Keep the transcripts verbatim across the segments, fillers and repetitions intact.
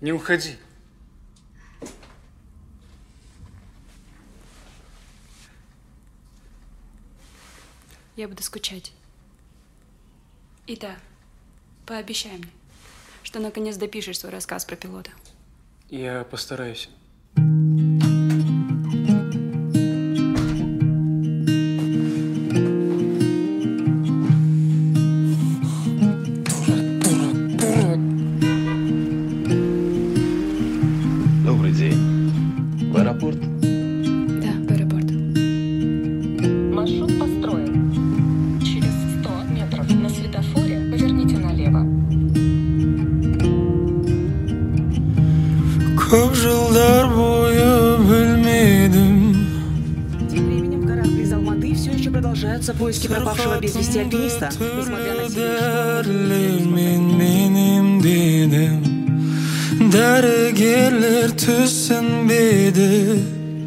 Не уходи. Я буду скучать. И да, пообещай мне, что наконец допишешь свой рассказ про пилота. Я постараюсь. Добрый день. В аэропорт? Да, в аэропорт. Маршрут построен. Через сто метров на светофоре поверните налево. Көп жылдар бойы білмедім. Тем временем корабль из Алматы все еще продолжаются поиски пропавшего без вести альпиниста. Несмотря на силы, дәрігерлер түсінбеді.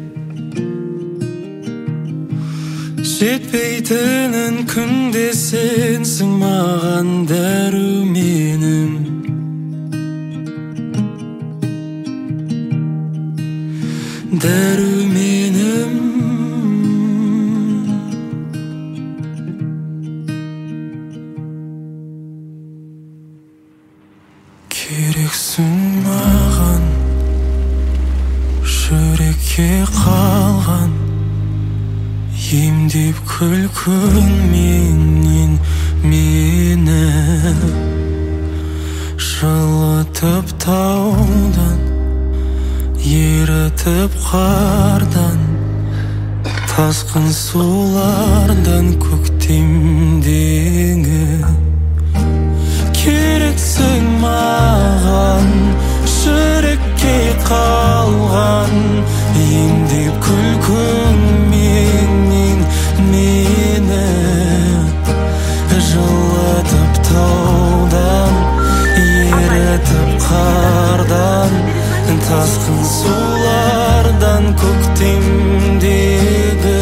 Жетпейтінін күнде сенсің маған дәруменім. Дәруменім. Керексің маған, жүрекке қалған, емдеп күлкіңменен мені, жылытып таудан, ерітіп қардан, тасқын сулардан көктемдегі. Керексің маған, жүрекке қалған, емдеп күлкіңменен мені, жылытып таудан, ерітіп қардан, тасқын сулардан көктемдегі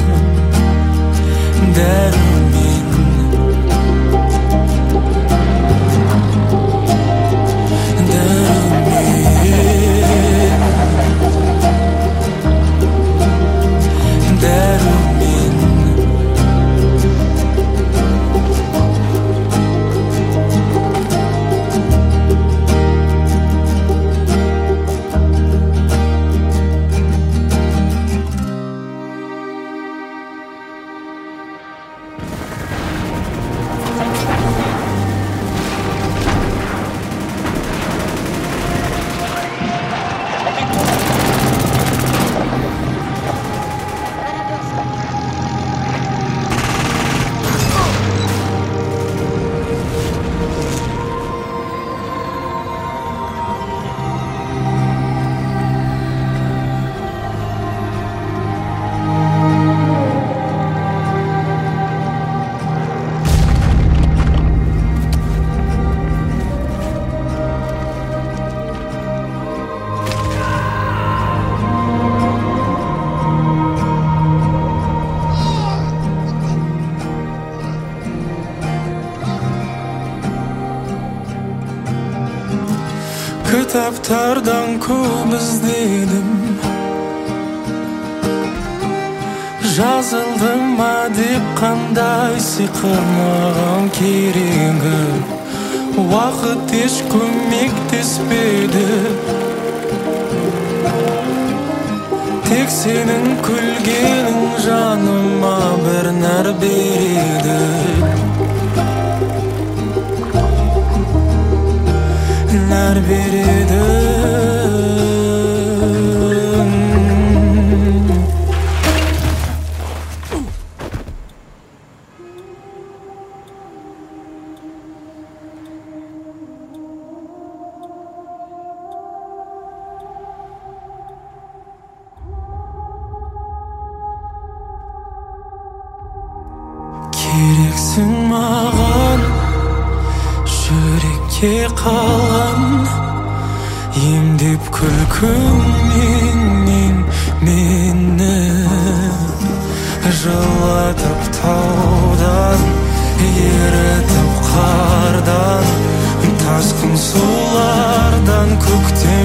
дәрумен. Кітаптардан көп іздедім, жазылды ма деп қандай сиқыр маған керегі. Уақыт еш көмектеспеді, тек сенің күлгенің жаныма бір нәр береді. Нәр береді. Керексің маған, жүрекке қалған, емдеп күлкіңменен мені, жылатып таудан, ерітіп қардан, тасқын сулардан көктем